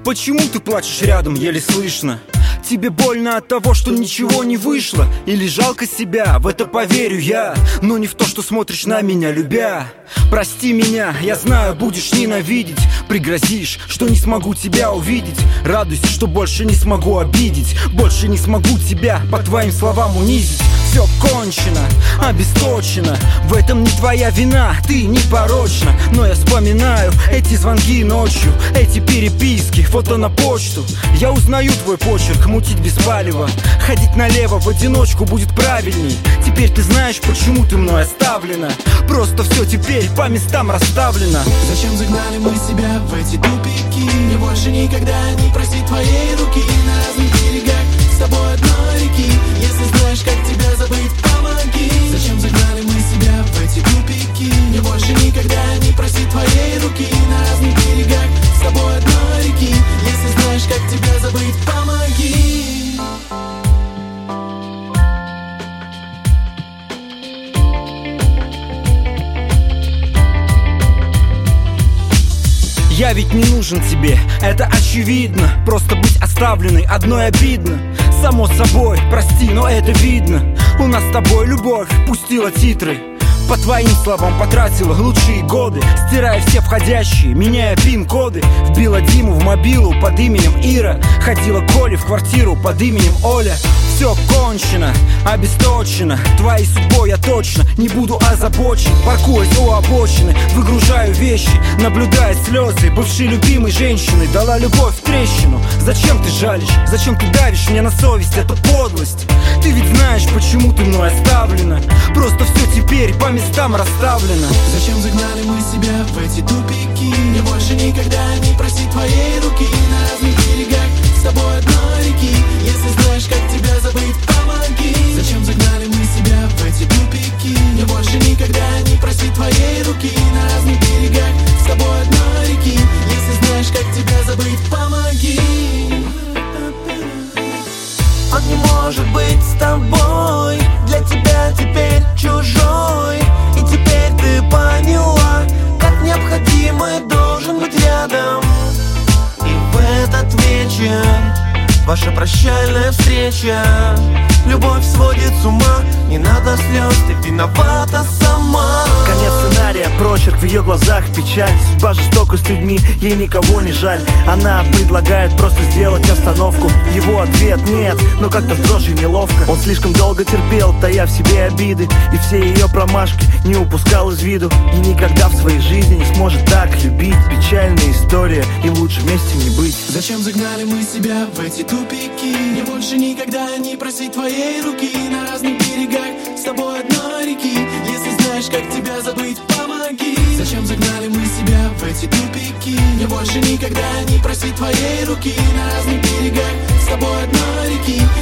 Почему ты плачешь рядом, еле слышно? Тебе больно от того, что ничего не вышло? Или жалко себя, в это поверю я, но не в то, что смотришь на меня, любя. Прости меня, я знаю, будешь ненавидеть. Пригрозишь, что не смогу тебя увидеть. Радуйся, что больше не смогу обидеть. Больше не смогу тебя по твоим словам унизить. Все кончено, обесточено. В этом не твоя вина, ты непорочна. Но я вспоминаю эти звонки ночью, эти переписки, фото на почту. Я узнаю твой почерк, мутить без палева. Ходить налево в одиночку будет правильней. Теперь ты знаешь, почему ты мной оставлена. Просто все теперь по местам расставлено. Зачем загнали мы себя в эти тупики? Мне больше никогда не просить твоей руки. На разных берегах с тобой одной реки. Если знаешь, как тебя забыть, помоги. Зачем загнали мы себя в эти тупики? Мне больше никогда не просить твоей руки. На разных берегах с тобой одной реки. Если знаешь, как тебя забыть, помоги. Я ведь не нужен тебе, это очевидно. Просто быть оставленной одной обидно. Само собой, прости, но это видно. У нас с тобой любовь пустила титры. По твоим словам потратила лучшие годы, стирая все входящие, меняя пин-коды. Вбила Диму в мобилу под именем Ира. Ходила к Оле в квартиру под именем Оля. Все кончено, обесточено. Твоей судьбой я точно не буду озабочен. Паркуясь у обочины, выгружаю вещи, наблюдая слезы бывшей любимой женщины. Дала любовь в трещину. Зачем ты жалишь? Зачем ты давишь мне на совесть? Это подлость. Ты ведь знаешь, почему ты мной оставлена. Просто все теперь по местам расставлено. Зачем загнали мы себя в эти тупики? Мне больше никогда не просить твоей руки. На разных берегах с тобой одной реки. Если знаешь, как тебя забыть, помоги. Зачем загнали мы себя в эти тупики? Мне больше никогда не просить твоей руки. На разных берегах с тобой одной реки. Если знаешь, как тебя забыть, помоги. Он не может быть с тобой, для тебя теперь чужой. И теперь ты поняла, как необходимый должен быть рядом. И в этот вечер ваша прощальная встреча. Любовь сводит с ума, не надо слез, ты виновата сама. Конец сценария, прочерк, в ее глазах печаль. Судьба жестока с людьми, ей никого не жаль. Она предлагает просто сделать остановку. Его ответ нет, но как-то в дрожи неловко. Он слишком долго терпел, тая в себе обиды. И все ее промашки не упускал из виду. И никогда в своей жизни не сможет так любить. Печальная история, им лучше вместе не быть. Зачем загнали мы себя в эти тупики? Мне больше никогда не просить твоей руки. На разных берегах с тобой одной реки. Если знаешь, как тебя забыть, помоги. Зачем загнали мы себя в эти тупики? Мне больше никогда не просить твоей руки. На разных берегах с тобой одной реки.